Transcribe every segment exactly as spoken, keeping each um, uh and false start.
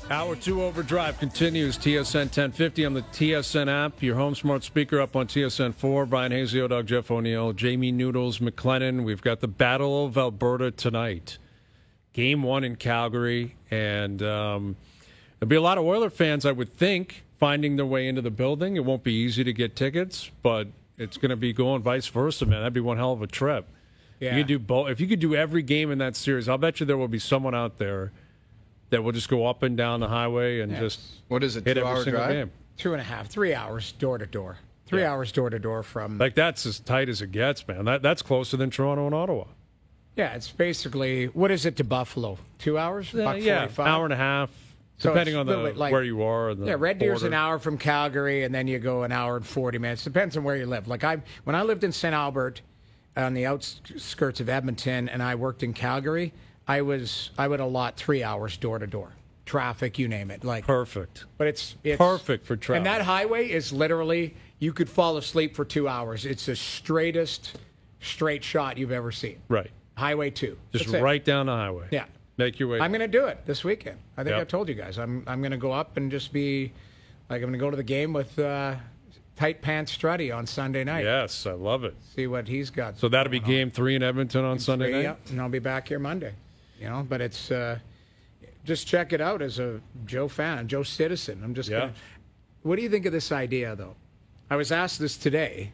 Hour two Overdrive continues. T S N ten fifty on the T S N app. Your home smart speaker up on T S N four. Brian Hazio, Doug Jeff O'Neill, Jamie Noodles, McLennan. We've got the Battle of Alberta tonight. Game one in Calgary. And um, there'll be a lot of Oiler fans, I would think, finding their way into the building. It won't be easy to get tickets, but it's going to be going vice versa, man. That'd be one hell of a trip. Yeah. You could do both. If you could do every game in that series, I'll bet you there will be someone out there that will just go up and down the highway and yeah. just what is it? Hit two every hour single drive? game. Two and a half, three hours door to door. Three yeah. hours door to door from like that's as tight as it gets, man. That that's closer than Toronto and Ottawa. Yeah, it's basically what is it to Buffalo? Two hours? Uh, yeah, hour and a half, so depending on the like, where you are. And the yeah, Red Deer's border. an hour from Calgary, and then you go an hour and forty minutes. Depends on where you live. Like I, when I lived in Saint Albert, on the outskirts of Edmonton, and I worked in Calgary, I was I would allot three hours door to door. Traffic, you name it. Like perfect. But it's, it's perfect for traffic. And that highway is literally, you could fall asleep for two hours. It's the straightest straight shot you've ever seen. Right. Highway two. Just right down the highway. Yeah. Make your way. I'm going to do it this weekend. I think yep. I told you guys. I'm I'm going to go up and just be, like, I'm going to go to the game with uh, Tight Pants Strutty on Sunday night. Yes, I love it. See what he's got. So that'll be game on. three in Edmonton on game Sunday three, night? Yeah, and I'll be back here Monday. You know, but it's... Uh, just check it out as a Joe fan, a Joe citizen. I'm just yeah. gonna, what do you think of this idea, though? I was asked this today.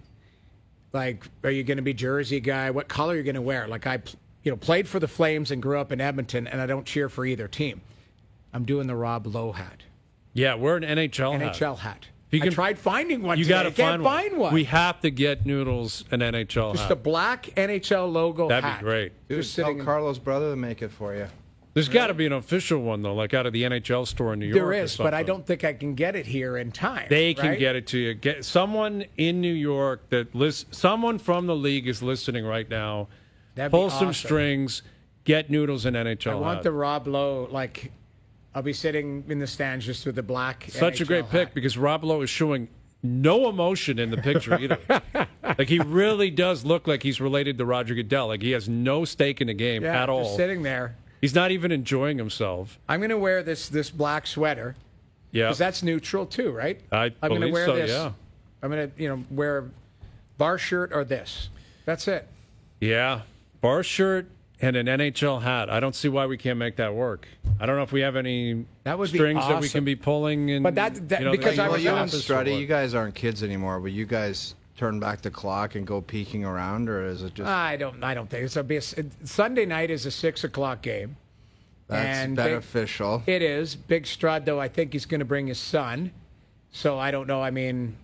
Like, are you going to be Jersey guy? What color are you going to wear? Like, I, you know, played for the Flames and grew up in Edmonton, and I don't cheer for either team. I'm doing the Rob Lowe hat. Yeah, we're an N H L hat. hat. N H L hat. You can, I tried finding one. You got to find, find one. We have to get Noodles an N H L just hat. Just a black N H L logo That'd hat. That'd be great. Dude, just tell in... Carlos' brother to make it for you. There's got to be an official one, though, like out of the N H L store in New York. There is, but I don't think I can get it here in time. They can right? get it to you. Get someone in New York that list, someone from the league is listening right now. That'd Pull be some awesome. strings. Get Noodles in N H L. I want hat. the Rob Lowe, like, I'll be sitting in the stands just with the black. Such N H L a great hat. pick because Rob Lowe is showing no emotion in the picture either. Like he really does look like he's related to Roger Goodell. Like he has no stake in the game yeah, at all. Just sitting there. He's not even enjoying himself. I'm going to wear this this black sweater. Yeah, because that's neutral too, right? I I'm going to believe wear so, this. Yeah. I'm going to you know wear bar shirt or this. That's it. Yeah, bar shirt and an N H L hat. I don't see why we can't make that work. I don't know if we have any that would strings be awesome. that we can be pulling. And, but that, that you know, because I well, was you and asked, Strutty, you guys aren't kids anymore, but you guys turn back the clock and go peeking around, or is it just? I don't. I don't think it's a be a, Sunday night is a six o'clock game. That's and beneficial. Big, it is. Big Strud, though, I think he's going to bring his son. So I don't know. I mean,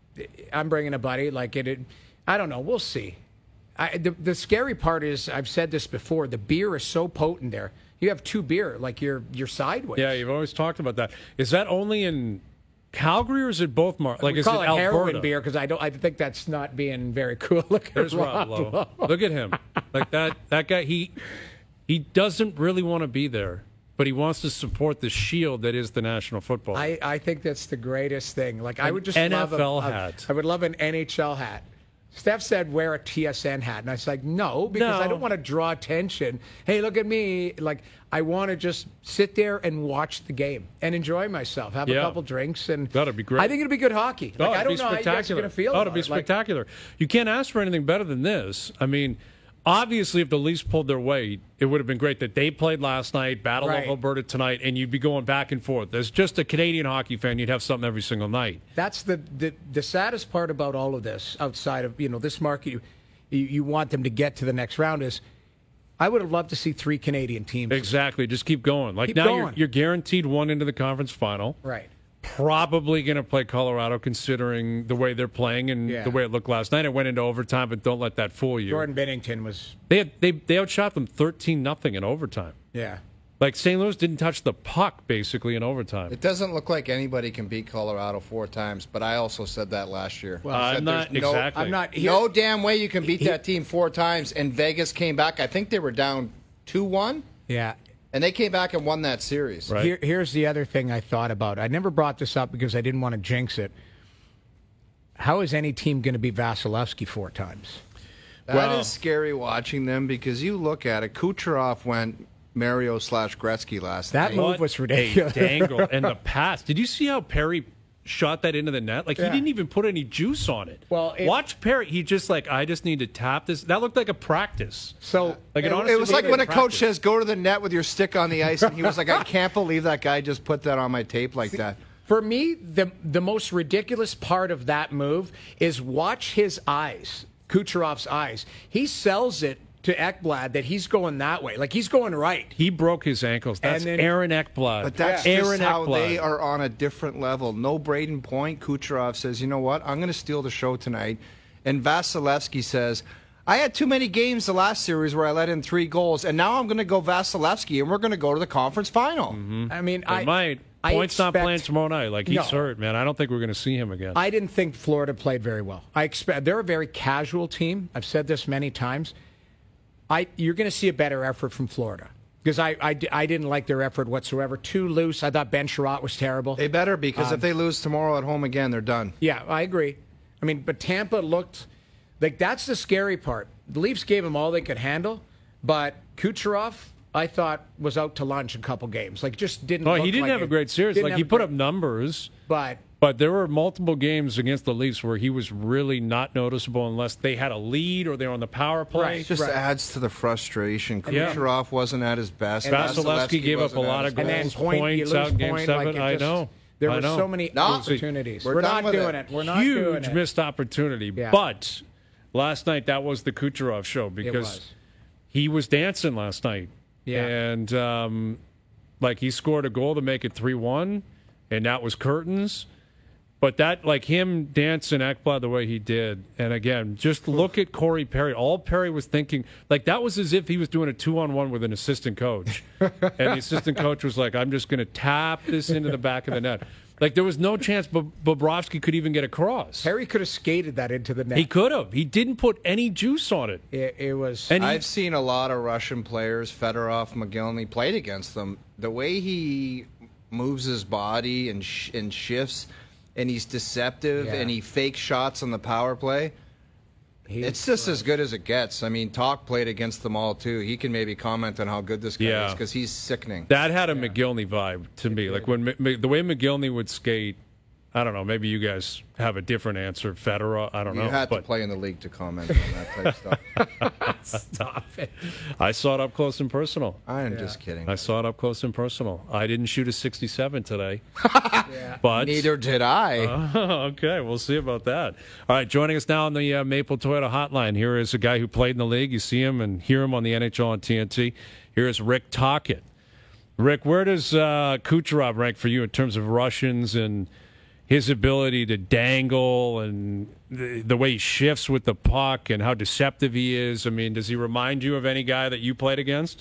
I'm bringing a buddy. Like it. it I don't know. We'll see. I, the, the scary part is, I've said this before, the beer is so potent there. You have two beer, like you're you're sideways. Yeah, you've always talked about that. Is that only in Calgary or is it both? Mar- like we is call it, it Alberta? heroin beer because I don't. I think that's not being very cool. Look There's at Rob Rob Lowe. Lowe. Look at him. Like that. That guy. He he doesn't really want to be there, but he wants to support the shield that is the National Football League. I, I think that's the greatest thing. Like An I would just N love F L a, a, hat. I would love an N H L hat. Steph said wear a T S N hat, and I was like, no, because No. I don't want to draw attention. Hey, look at me! Like I want to just sit there and watch the game and enjoy myself, have Yeah. a couple drinks, and That'd be great. I think it'll be good hockey. Oh, Like, I it'd don't be know how you guys are going to feel. Oh, about it'd be it. Like, spectacular. You can't ask for anything better than this. I mean, obviously, if the Leafs pulled their weight, it would have been great that they played last night, Battle Right. of Alberta tonight, and you'd be going back and forth. As just a Canadian hockey fan, you'd have something every single night. That's the, the the saddest part about all of this, outside of you know this market, you, you you want them to get to the next round is. I would have loved to see three Canadian teams. Exactly. Just keep going. Like Keep now, going. You're, you're guaranteed one into the conference final. Right. Probably going to play Colorado, considering the way they're playing and Yeah. the way it looked last night. It went into overtime, but don't let that fool you. Jordan Bennington was. They had, they they outshot them thirteen nothing in overtime. Yeah. Like Saint Louis didn't touch the puck basically in overtime. It doesn't look like anybody can beat Colorado four times, but I also said that last year. Well, I I'm said not there's no, exactly. I'm not. Here, No damn way you can beat He- that team four times. And Vegas came back. I think they were down two one, Yeah. and they came back and won that series. Right. Here, here's the other thing I thought about. I never brought this up because I didn't want to jinx it. How is any team going to beat Vasilevsky four times? That is Well- scary watching them because you look at it. Kucherov went Mario slash Gretzky last That night. move What was ridiculous. a dangle and the pass. Did you see how Perry shot that into the net? Like, Yeah. he didn't even put any juice on it. Well, it- watch Perry. He just like, I just need to tap this. That looked like a practice. So Like, It, honestly it was like looked when a like coach practice. says, go to the net with your stick on the ice, and he was like, I can't believe that guy just put that on my tape like that. for me, the the most ridiculous part of that move is watch his eyes, Kucherov's eyes. He sells it to Ekblad that he's going that way, like he's going right. He broke his ankles. That's And then- Aaron Ekblad. But that's yeah. just Aaron how Ekblad. they are on a different level. No Braden Point. Kucherov says, you know what? I'm going to steal the show tonight. And Vasilevsky says, I had too many games the last series where I let in three goals, and now I'm going to go Vasilevsky, and we're going to go to the conference final. Mm-hmm. I mean, They I might. I Point's not expect- playing tomorrow night. Like, he's No. hurt, man. I don't think we're going to see him again. I didn't think Florida played very well. I expect they're a very casual team. I've said this many times. I you're going to see a better effort from Florida because I, I, I didn't like their effort whatsoever. Too loose. I thought Ben Sherratt was terrible. They better, because Um, if they lose tomorrow at home again, they're done. Yeah, I agree. I mean, but Tampa looked like that's the scary part. The Leafs gave them all they could handle, but Kucherov, I thought, was out to lunch a couple games. Like, just didn't. Oh, look he didn't like have it. a great series. Didn't Like, have he a put great- up numbers, but but there were multiple games against the Leafs where he was really not noticeable unless they had a lead or they were on the power play. Right. It just adds to the frustration. Yeah. Kucherov wasn't at his best. Vasilevsky gave up a wasn't at lot his of and then goals, best. point, points you out lose in Game point, Seven. like it I just- know. There I were know. so many No. opportunities. We're We're, done not with doing it. it. We're not doing Huge it. missed opportunity. Yeah. But last night, that was the Kucherov show because was. he was dancing last night. Yeah. And, um, like, he scored a goal to make it three one, and that was curtains. But that, like, him dancing Ekblad the way he did, and again, just look at Corey Perry. All Perry was thinking, like, that was as if he was doing a two-on-one with an assistant coach. And the assistant coach was like, I'm just going to tap this into the back of the net. Like, there was no chance Bob- Bobrovsky could even get across. Harry could have skated that into the net. He could have. He didn't put any juice on it. It, it was. And he, I've seen a lot of Russian players, Fedorov, McGillney, played against them. The way he moves his body and sh- and shifts, and he's deceptive, Yeah. and he fakes shots on the power play. He's It's just gross. as good as it gets. I mean, Talk played against them all, too. He can maybe comment on how good this guy Yeah. is, because he's sickening. that had a McGillney vibe to me. Like, when M- M- the way McGillney would skate, I don't know, maybe you guys have a different answer. Federer, I don't You know. had to but play in the league to comment on that type of stuff. Stop it. I saw it up close and personal. I'm just kidding. I saw it up close and personal. I didn't shoot a sixty-seven today. But Neither did I. okay, we'll see about that. All right, joining us now on the uh, Maple Toyota hotline. Here is a guy who played in the league. You see him and hear him on the N H L on T N T. Here is Rick Tocchet. Rick, where does uh, Kucherov rank for you in terms of Russians and his ability to dangle and the, the way he shifts with the puck and how deceptive he is? I mean, does he remind you of any guy that you played against?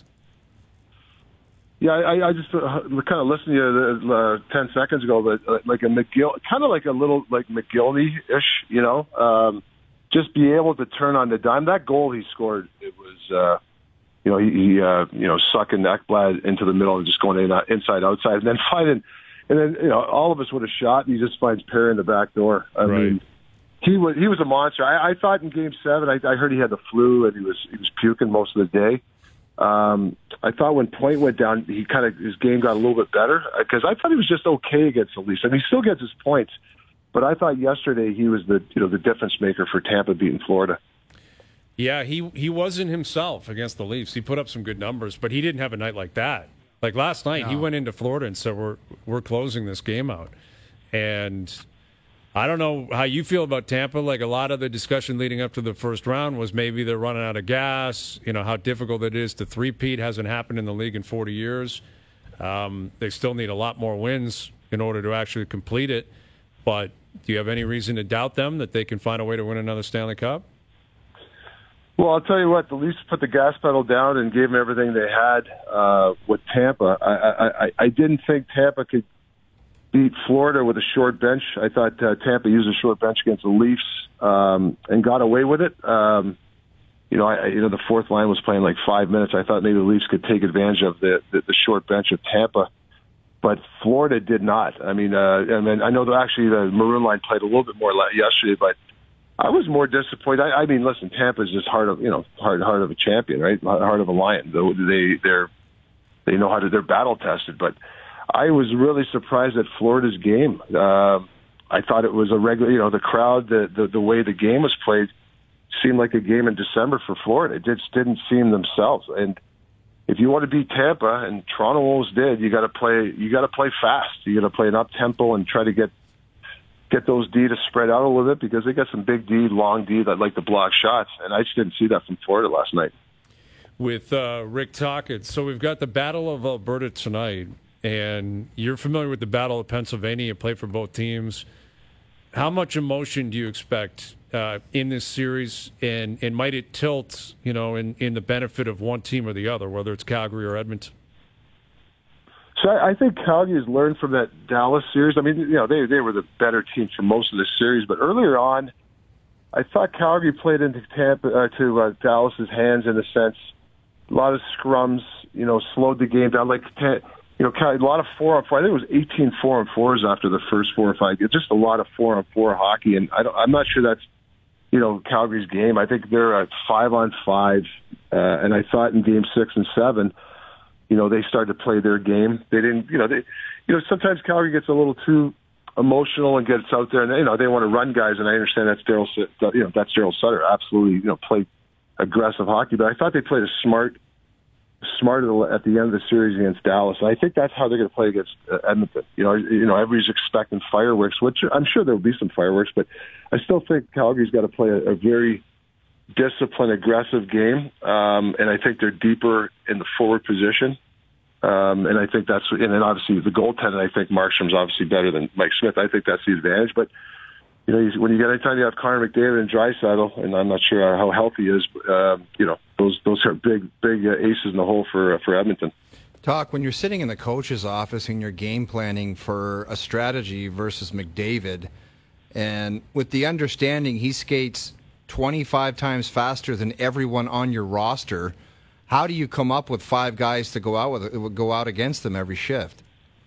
Yeah, I, I just uh, kind of listened to you uh, ten seconds ago, but uh, like a McGill, kind of like a little like McGillney-ish, you know, um, just be able to turn on the dime. That goal he scored, it was, uh, you know, he, he uh, you know, sucking Ekblad into the middle and just going in, uh, inside, outside, and then finding, and then you know, all of us would have shot, and he just finds Perry in the back door. I Right. mean, he was he was a monster. I, I thought in Game Seven, I, I heard he had the flu and he was he was puking most of the day. Um, I thought when Point went down, he kind of his game got a little bit better because I thought he was just okay against the Leafs. I mean, he still gets his points, but I thought yesterday he was the you know the difference maker for Tampa beating Florida. Yeah, he he wasn't himself against the Leafs. He put up some good numbers, but he didn't have a night like that. Like last night, he No. went into Florida and said, "We're we're closing this game out." And I don't know how you feel about Tampa. Like a lot of the discussion leading up to the first round was maybe they're running out of gas. You know how difficult it is to three-peat. Hasn't happened in the league in forty years. Um, they still need a lot more wins in order to actually complete it. But do you have any reason to doubt them that they can find a way to win another Stanley Cup? Well, I'll tell you what, the Leafs put the gas pedal down and gave them everything they had uh, with Tampa. I, I, I, I didn't think Tampa could beat Florida with a short bench. I thought uh, Tampa used a short bench against the Leafs um, and got away with it. Um, you know, I, you know, the fourth line was playing like five minutes. I thought maybe the Leafs could take advantage of the, the, the short bench of Tampa, but Florida did not. I mean, uh, I mean, I know that actually the Maroon line played a little bit more yesterday, but I was more disappointed. I, I mean, listen, Tampa's just heart of you know heart heart of a champion, right? Heart of a lion. They they're they know how to, they're battle tested. But I was really surprised at Florida's game. Uh, I thought it was a regular, you know, the crowd, the, the, the way the game was played seemed like a game in December for Florida. It just didn't seem themselves. And if you want to beat Tampa, and Toronto almost did, you got to play, you got to play fast. You got to play an up tempo and try to get, get those D to spread out a little bit, because they got some big D, long D that like to block shots. And I just didn't see that from Florida last night. With uh, Rick Tocchet. So we've got the Battle of Alberta tonight, and you're familiar with the Battle of Pennsylvania. You play for both teams. How much emotion do you expect uh, in this series, and, and might it tilt, you know, in, in the benefit of one team or the other, whether it's Calgary or Edmonton? So I, I think Calgary has learned from that Dallas series. I mean, you know, they they were the better team for most of the series, but earlier on, I thought Calgary played into Tampa uh, to uh, Dallas's hands in a sense. A lot of scrums, you know, slowed the game down. Like, you know, a lot of four on four. I think it was eighteen four on fours after the first four or five. Just a lot of four on four hockey, and I don't, I'm not sure that's, you know, Calgary's game. I think they're at five on five, uh, and I thought in game six and seven, you know, they started to play their game. They didn't, you know, they, you know, sometimes Calgary gets a little too emotional and gets out there, and you know, they want to run guys, and I understand that's Daryl, you know, that's Daryl Sutter. Absolutely, you know, play aggressive hockey, but I thought they played a smart, smart at the end of the series against Dallas. And I think that's how they're going to play against uh, Edmonton. You know, you know, everybody's expecting fireworks, which I'm sure there will be some fireworks, but I still think Calgary's got to play a, a very disciplined, aggressive game, um, and I think they're deeper in the forward position. Um, and I think that's, and then obviously the goaltender, I think Markstrom's obviously better than Mike Smith. I think that's the advantage, but you know, when you get anytime you have Connor McDavid and Draisaitl, and I'm not sure how healthy he is, but, uh, you know, those those are big big uh, aces in the hole for uh, for Edmonton. Talk, when you're sitting in the coach's office and you're game planning for a strategy versus McDavid, and with the understanding he skates twenty-five times faster than everyone on your roster, how do you come up with five guys to go out with go out against them every shift?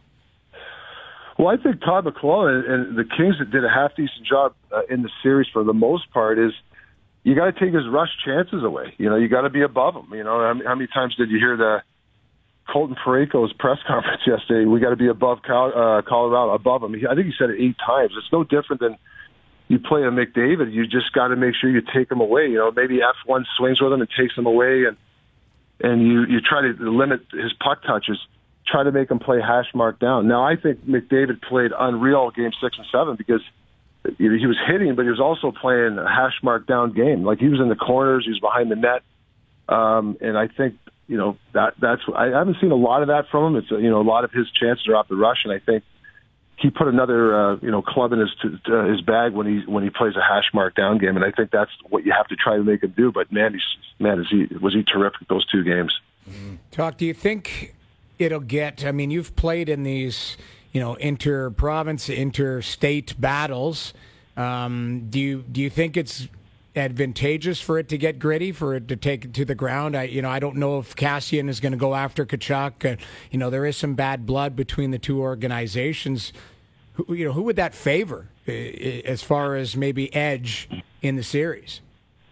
Well, I think Todd McLellan and the Kings did a half-decent job uh, in the series for the most part. Is you got to take his rush chances away. You know, you got to be above him. You know, how, how many times did you hear the Colton Parayko's press conference yesterday? We got to be above Cal, uh, Colorado, above him. I think he said it eight times. It's no different than you play a McDavid. You just got to make sure you take him away. You know, maybe F one swings with him and takes him away, and and you you try to limit his puck touches. Try to make him play hash mark down. Now, I think McDavid played unreal game six and seven because he was hitting, but he was also playing a hash mark down game. Like, he was in the corners, he was behind the net, um, and I think you know that that's. I haven't seen a lot of that from him. It's you know a lot of his chances are off the rush, and I think he put another uh, you know club in his uh, his bag when he when he plays a hash mark down game, and I think that's what you have to try to make him do. But man, he's man, is he was he terrific those two games. Mm-hmm. Talk. Do you think it'll get, I mean, you've played in these, you know, inter-province, interstate battles. Um, do you do you think it's advantageous for it to get gritty, for it to take it to the ground? I, you know, I don't know if Kassian is going to go after Tkachuk. Uh, you know, there is some bad blood between the two organizations. Who, you know, who would that favor uh, as far as maybe edge in the series?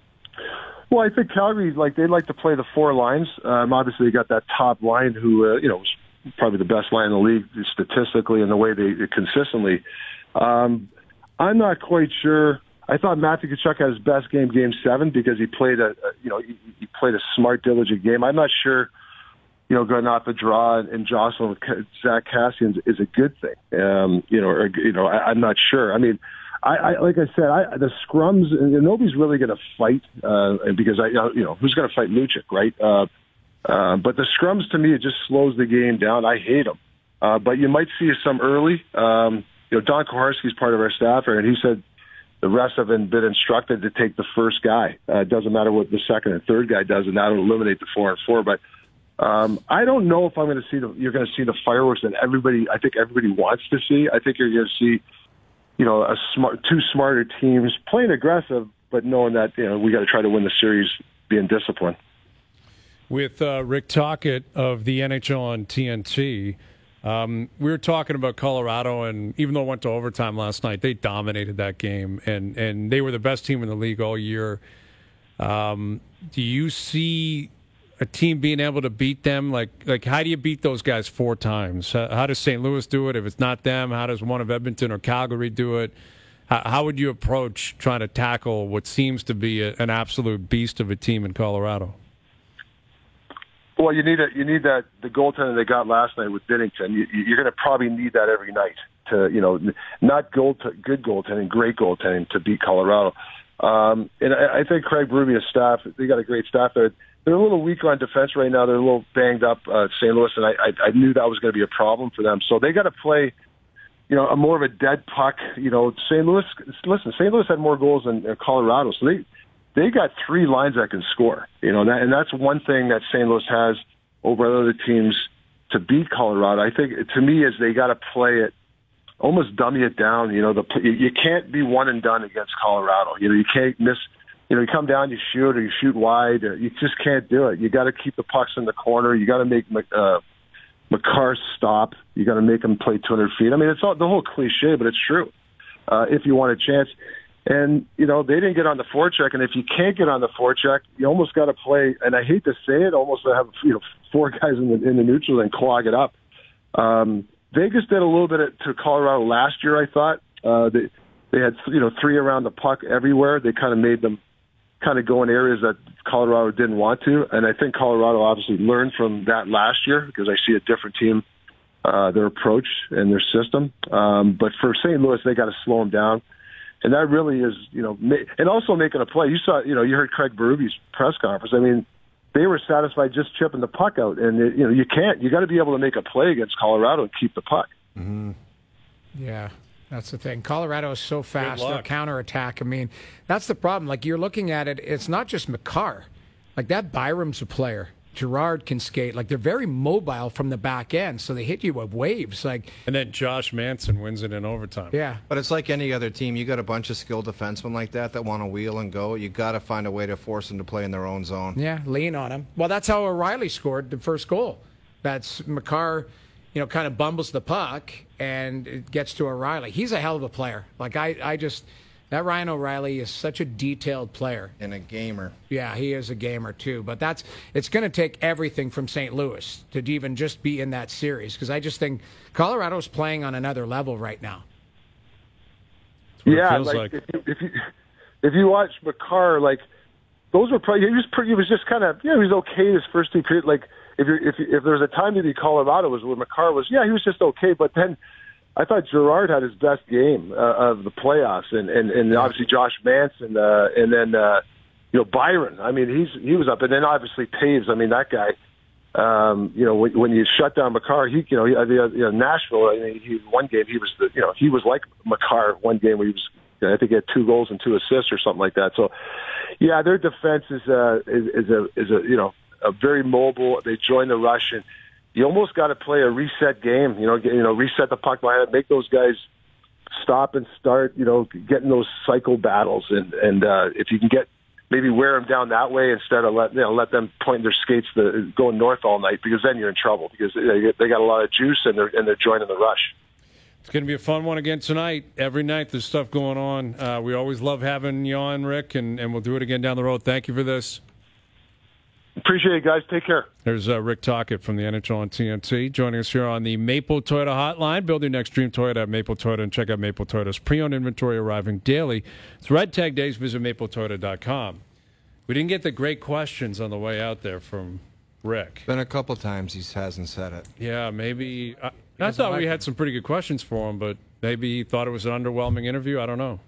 Well, I think Calgary, like, they like to play the four lines. Um, obviously, they got that top line who, uh, you know, was probably the best line in the league statistically in the way they consistently. Um, I'm not quite sure. I thought Matthew Tkachuk had his best game, game seven, because he played a, you know, he, he played a smart, diligent game. I'm not sure, you know, going off the draw and, and jostling with Zach Kassian is a good thing. Um, you know, or, you know, I, I'm not sure. I mean, I, I like I said, I, the scrums, and nobody's really going to fight uh, because I, you know, who's going to fight Lucic, right? Uh, uh, but the scrums, to me, it just slows the game down. I hate them, uh, but you might see some early. Um, you know, Don Koharski's part of our staff here, and he said the rest have been, been instructed to take the first guy. Uh, it doesn't matter what the second and third guy does, and that'll eliminate the four and four. But um, I don't know if I'm going to see the. You're going to see the fireworks that everybody. I think everybody wants to see. I think you're going to see, you know, a smart, two smarter teams playing aggressive, but knowing that, you know, we got to try to win the series, being disciplined. With uh, Rick Tocchet of the N H L on T N T, um, we were talking about Colorado, and even though it went to overtime last night, they dominated that game, and, and they were the best team in the league all year. Um, do you see a team being able to beat them? Like, like how do you beat those guys four times? How, how does Saint Louis do it? If it's not them, how does one of Edmonton or Calgary do it? How, how would you approach trying to tackle what seems to be a, an absolute beast of a team in Colorado? Well, you need a, you need that the goaltender they got last night with Binnington. You, you're going to probably need that every night to, you know, not goal good goaltending, great goaltending to beat Colorado. Um, and I, I think Craig Berube and staff, they got a great staff there. They're a little weak on defense right now. They're a little banged up, uh, Saint Louis, and I, I, I knew that was going to be a problem for them. So they got to play, you know, a more of a dead puck. You know, Saint Louis. Listen, Saint Louis had more goals than uh, Colorado, so they. They got three lines that can score, you know, that, and that's one thing that Saint Louis has over other teams to beat Colorado. I think, to me, is they got to play it, almost dummy it down. You know, the you can't be one and done against Colorado. You know, you can't miss. You know, you come down, you shoot, or you shoot wide. Or you just can't do it. You got to keep the pucks in the corner. You got to make uh, McCarr stop. You got to make him play two hundred feet. I mean, it's all the whole cliche, but it's true. Uh, if you want a chance. And, you know, they didn't get on the forecheck, and if you can't get on the forecheck, you almost got to play, and I hate to say it, almost to have, you know, four guys in the, in the neutral and clog it up. Um, Vegas did a little bit to Colorado last year, I thought. Uh, they, they had, you know, three around the puck everywhere. They kind of made them kind of go in areas that Colorado didn't want to, and I think Colorado obviously learned from that last year because I see a different team, uh, their approach and their system. Um, but for Saint Louis, they got to slow them down. And that really is, you know, and also making a play. You saw, you know, you heard Craig Berube's press conference. I mean, they were satisfied just chipping the puck out. And, it, you know, you can't. You got to be able to make a play against Colorado and keep the puck. Mm-hmm. Yeah, that's the thing. Colorado is so fast. Their counterattack, I mean, that's the problem. Like, you're looking at it, it's not just McCarr. Like, that Byram's a player. Gerard can skate. Like, they're very mobile from the back end, so they hit you with waves. Like, and then Josh Manson wins it in overtime. Yeah. But it's like any other team. You got a bunch of skilled defensemen like that that want to wheel and go. You got to find a way to force them to play in their own zone. Yeah, lean on them. Well, that's how O'Reilly scored the first goal. That's McCarr, you know, kind of bumbles the puck, and it gets to O'Reilly. He's a hell of a player. Like, I, I just... That Ryan O'Reilly is such a detailed player. And a gamer. Yeah, he is a gamer, too. But that's it's going to take everything from Saint Louis to even just be in that series, because I just think Colorado's playing on another level right now. Yeah, like, like. If, you, if, you, if you watch McCarr, like, those were probably, he was pretty, he was just kind of, yeah, he was okay his first two periods. Like, if, you're, if, if there was a time to be Colorado was where McCarr was, yeah, he was just okay, but then I thought Gerard had his best game uh, of the playoffs, and, and, and obviously Josh Manson, uh, and then uh, you know Byron. I mean, he's he was up, and then obviously Taves. I mean, that guy. Um, you know, when, when you shut down McCarr, he you know, he, uh, you know Nashville. I mean, he one game he was the, you know he was like McCarr one game where he was. You know, I think he had two goals and two assists or something like that. So, yeah, their defense is uh, is, is a is a you know a very mobile. They join the rush and. You almost got to play a reset game, you know, get, you know, reset the puck behind, make those guys stop and start, you know, getting those cycle battles, and and uh, if you can get maybe wear them down that way instead of let you know let them point their skates to going north all night, because then you're in trouble because they, they got a lot of juice and they're and they're joining the rush. It's going to be a fun one again tonight. Every night there's stuff going on. Uh, we always love having you on, Rick, and, and we'll do it again down the road. Thank you for this. Appreciate it, guys. Take care. There's uh, Rick Tocchet from the N H L on T N T joining us here on the Maple Toyota Hotline. Build your next dream Toyota at Maple Toyota, and check out Maple Toyota's pre-owned inventory arriving daily. It's Red Tag Days. Visit maple toyota dot com. We didn't get the great questions on the way out there from Rick. Been a couple times he hasn't said it. Yeah, maybe. I, I thought like we had some pretty good questions for him, but maybe he thought it was an underwhelming interview. I don't know.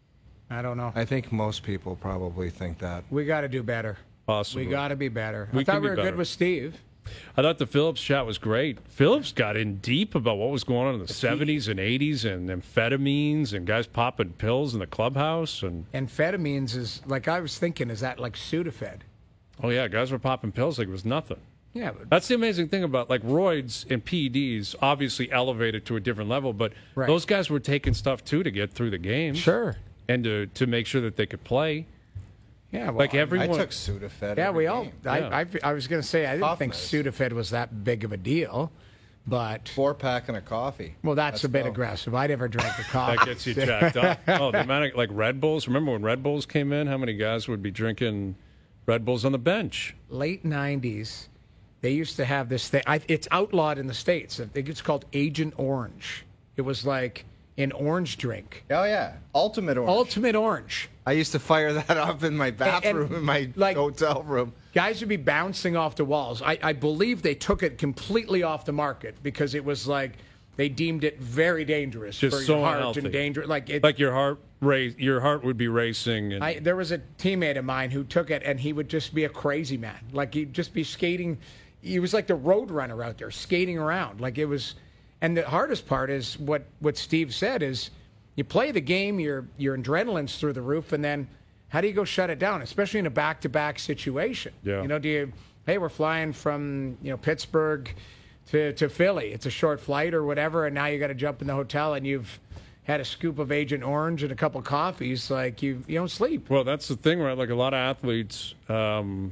I don't know. I think most people probably think that. We got to do better. Possibly. We got to be better. We I thought we be were better. good with Steve. I thought the Phillips chat was great. Phillips got in deep about what was going on in the seventies and eighties and amphetamines and guys popping pills in the clubhouse. And amphetamines is, like I was thinking, is that like Sudafed? Oh, yeah, guys were popping pills like it was nothing. Yeah. But that's the amazing thing about, like, roids and P E Ds obviously elevated to a different level, but right. those guys were taking stuff, too, to get through the game. Sure. And to, to make sure that they could play. Yeah, well, like everyone. I took Sudafed. Yeah, we all. Game. I, yeah. I, I was going to say I didn't Cough think nice. Sudafed was that big of a deal, but four pack and a coffee. Well, that's Let's a bit go. aggressive. I never drank a coffee. That gets you jacked up. Oh, the amount of, like, Red Bulls. Remember when Red Bulls came in? How many guys would be drinking Red Bull's on the bench. Late nineties, they used to have this thing. I, it's outlawed in the States. I think it's called Agent Orange. It was like an orange drink. Oh, yeah. Ultimate Orange. Ultimate Orange. I used to fire that up in my bathroom, and, in my like, hotel room. Guys would be bouncing off the walls. I, I believe they took it completely off the market because it was like they deemed it very dangerous Just for so your heart unhealthy. and dangerous. Like, it, Like your heart race, your heart would be racing. And I, there was a teammate of mine who took it, and he would just be a crazy man. Like, he'd just be skating. He was like the road runner out there, skating around. Like, it was. And the hardest part is what, what Steve said is you play the game, your your adrenaline's through the roof, and then how do you go shut it down, especially in a back-to-back situation? Yeah. You know, do you, hey, we're flying from, you know, Pittsburgh to, to Philly. It's a short flight or whatever, and now you got to jump in the hotel, and you've had a scoop of Agent Orange and a couple coffees. Like, you you don't sleep. Well, that's the thing, right? Like a lot of athletes um,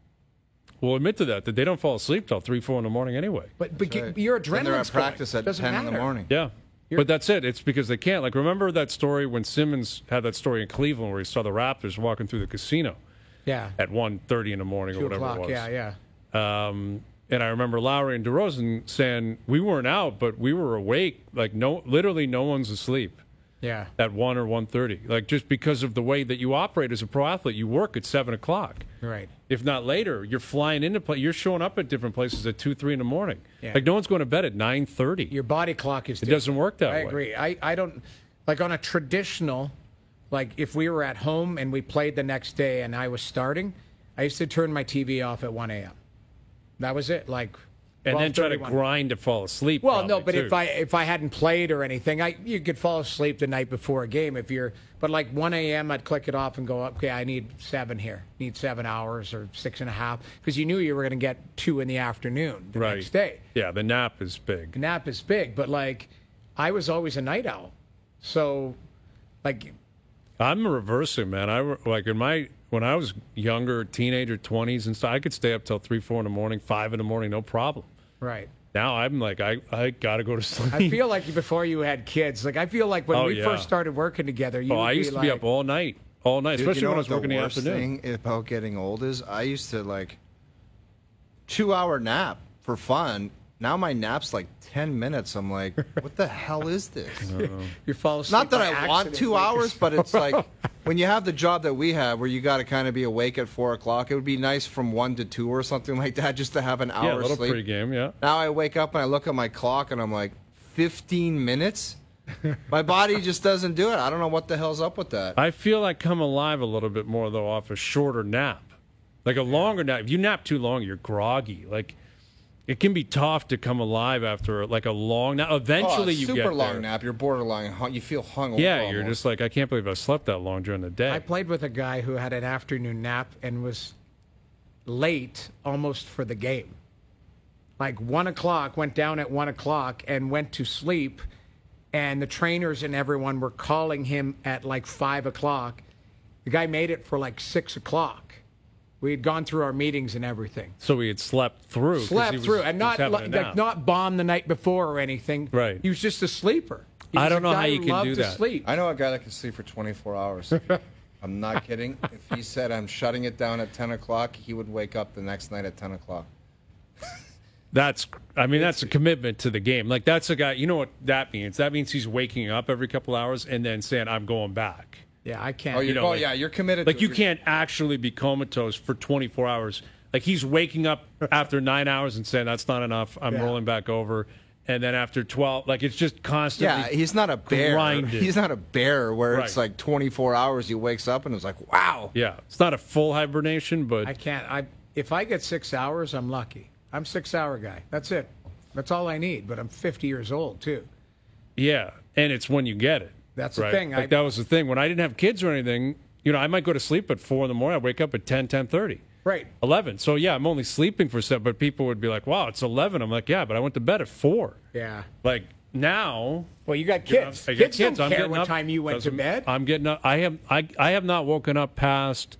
will admit to that, that they don't fall asleep till three, four in the morning anyway. But, but Right. your And they're adrenaline's at practice going. at Doesn't ten in the matter. morning. Yeah. But that's it. It's because they can't. Like, remember that story when Simmons had that story in Cleveland where he saw the Raptors walking through the casino Yeah. at one thirty in the morning or Two whatever o'clock. it was. Yeah, yeah. Um, and I remember Lowry and DeRozan saying, we weren't out, but we were awake. Like, no, literally no one's asleep Yeah. at one or one thirty. Like, just because of the way that you operate as a pro athlete, you work at seven o'clock. Right. If not later, you're flying into play. You're showing up at different places at two, three in the morning. Yeah. Like, no one's going to bed at nine thirty. Your body clock is It doesn't work that I way. agree. I, I don't, like on a traditional, like if we were at home and we played the next day and I was starting, I used to turn my T V off at one a.m. That was it. Like, And then try to twelve thirty-one. grind to fall asleep. Well, no, probably, but too. if I if I hadn't played or anything, I you could fall asleep the night before a game if you're. But like one a.m., I'd click it off and go, okay, I need seven here, need seven hours or six and a half, because you knew you were going to get two in the afternoon the right. next day. Yeah, the nap is big. Nap is big, but like I was always a night owl, so like I'm reversing, man. I like in my when I was younger, teenager, twenties and stuff. I could stay up till three, four in the morning, five in the morning, no problem. right. Now I'm like, I, I gotta go to sleep. I feel like before you had kids, like I feel like when Oh, we yeah. first started working together, you oh, would I be used to like, be up all night, all night, Dude, especially you know when I what was working the in the worst afternoon. thing about getting old is I used to like two hour nap for fun. Now my nap's like ten minutes. I'm like, what the hell is this? you fall asleep. Not that by I want accident, two like- hours, but it's like when you have the job that we have where you got to kind of be awake at four o'clock, it would be nice from one to two or something like that just to have an hour Yeah, a little sleep. pregame, yeah. Now I wake up and I look at my clock and I'm like, fifteen minutes? My body just doesn't do it. I don't know what the hell's up with that. I feel I come alive a little bit more though off a shorter nap, like a longer nap. If you nap too long, you're groggy. Like it can be tough to come alive after like a long nap. Eventually, Oh, a you super get long there. nap. You're borderline. hung- You feel hung. Yeah, over you're almost. just like I can't believe I slept that long during the day. I played with a guy who had an afternoon nap and was late almost for the game. Like one o'clock, went down at one o'clock and went to sleep, and the trainers and everyone were calling him at like five o'clock. The guy made it for like six o'clock. We had gone through our meetings and everything. So we had slept through. 'cause Slept he was- through, and he was not having a like, nap. like not bombed the night before or anything. Right. He was just a sleeper. He I was don't a know how guy you who can loved do to that. Sleep. I know a guy that can sleep for twenty-four hours. I'm not kidding. If he said I'm shutting it down at ten o'clock, he would wake up the next night at ten o'clock. That's, I mean, that's a commitment to the game. Like, that's a guy, you know what that means? That means he's waking up every couple hours and then saying, I'm going back. Yeah, I can't. Oh, you know, oh like- yeah, you're committed. Like, to you it. can't actually be comatose for twenty-four hours. Like, he's waking up after nine hours and saying, that's not enough. I'm Yeah. rolling back over. And then after twelve, like, it's just constantly. Yeah, he's not a bear. grinded. He's not a bear where it's Right. like twenty-four hours. He wakes up and it's like, wow. Yeah. It's not a full hibernation, but. I can't. I if I get six hours, I'm lucky. I'm a six hour guy. That's it. That's all I need. But I'm fifty years old too. Yeah, and it's when you get it. That's the right? thing, Like I- that was the thing. When I didn't have kids or anything, you know, I might go to sleep at four in the morning. I wake up at ten, ten thirty, Right. eleven. So yeah, I'm only sleeping for seven. But people would be like, "Wow, it's eleven." I'm like, "Yeah, but I went to bed at four." Yeah. Like now, Well, you got you know, kids. I got kids, don't I'm care getting what up- time you went to doesn't- bed. I'm getting up. I have. I. I have not woken up past